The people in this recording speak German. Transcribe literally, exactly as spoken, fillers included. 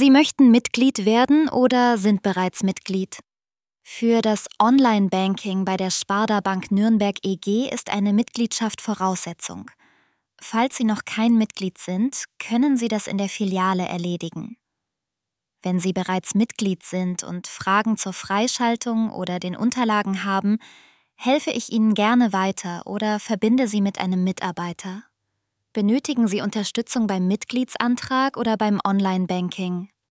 Sie möchten Mitglied werden oder sind bereits Mitglied? Für das Online-Banking bei der Sparda Bank Nürnberg E G ist eine Mitgliedschaft Voraussetzung. Falls Sie noch kein Mitglied sind, können Sie das in der Filiale erledigen. Wenn Sie bereits Mitglied sind und Fragen zur Freischaltung oder den Unterlagen haben, helfe ich Ihnen gerne weiter oder verbinde Sie mit einem Mitarbeiter. Benötigen Sie Unterstützung beim Mitgliedsantrag oder beim Online-Banking?